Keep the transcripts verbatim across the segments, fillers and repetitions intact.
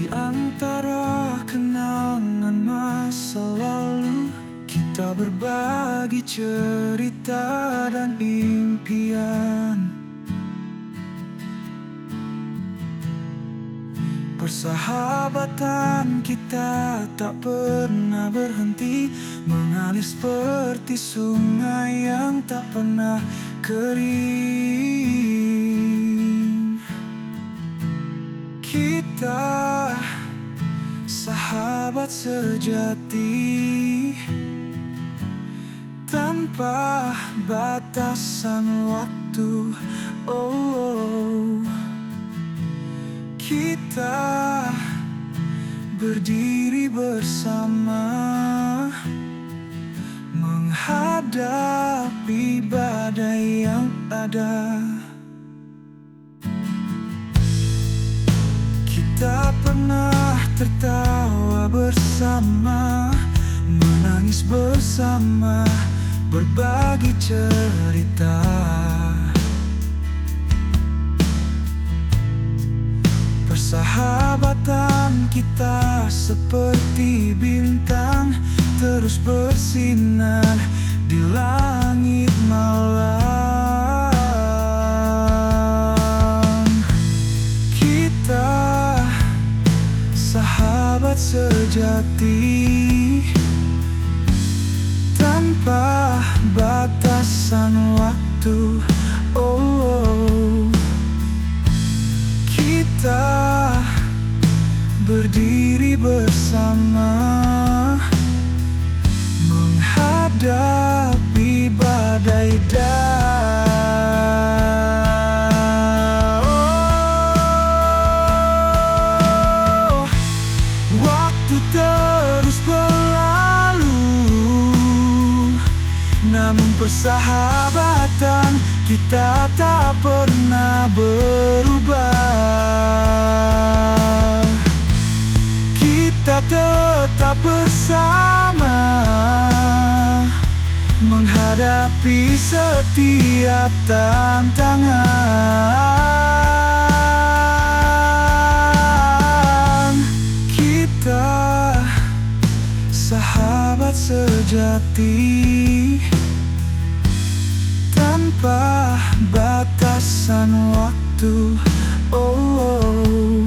Di antara kenangan masa lalu, kita berbagi cerita dan impian. Persahabatan kita tak pernah berhenti, mengalir seperti sungai yang tak pernah kering. Kita sahabat sejati, tanpa batasan waktu. Oh, kita berdiri bersama, menghadapi badai yang ada. Kita pernah tertawa bersama, menangis bersama, berbagi cerita. Persahabatan kita seperti bintang, terus bersinar di langit malam. Kita sahabat sejati, tanpa batasan waktu. Oh, kita berdiri bersama, menghadapi badai dan oh, waktu terus berlalu, namun persahabatan kita tak pernah berubah. Kita tetap bersama, menghadapi setiap tantangan. Kita sahabat sejati, tanpa batasan waktu. Oh,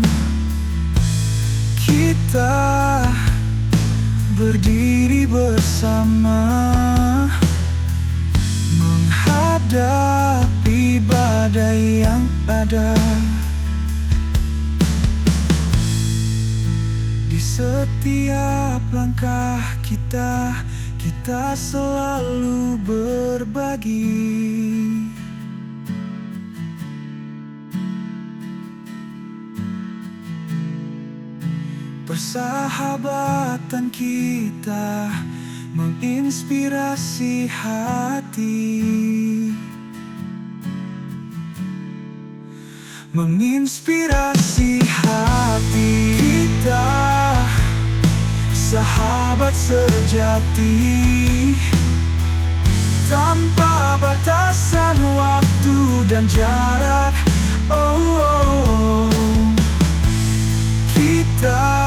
kita berdiri bersama, menghadapi badai yang ada. Di setiap langkah kita, kita selalu berbagi. Persahabatan kita menginspirasi hati, menginspirasi hati. Kita sahabat sejati, tanpa batasan waktu dan jarak. Oh, oh, oh. Kita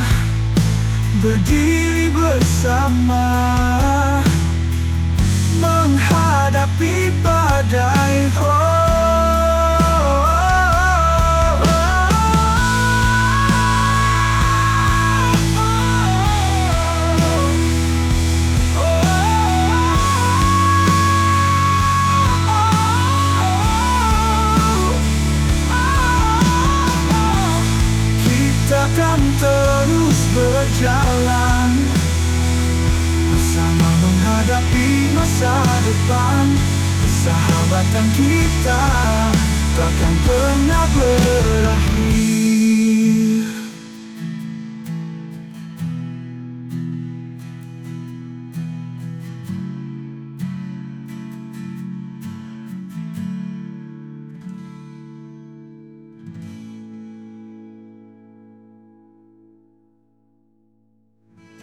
berdiri bersama, menghadapi badai. Oh, oh, oh, oh. Kita akan terus berjalan bersama, menghadapi masa depan. Persahabatan kita takkan pernah berakhir.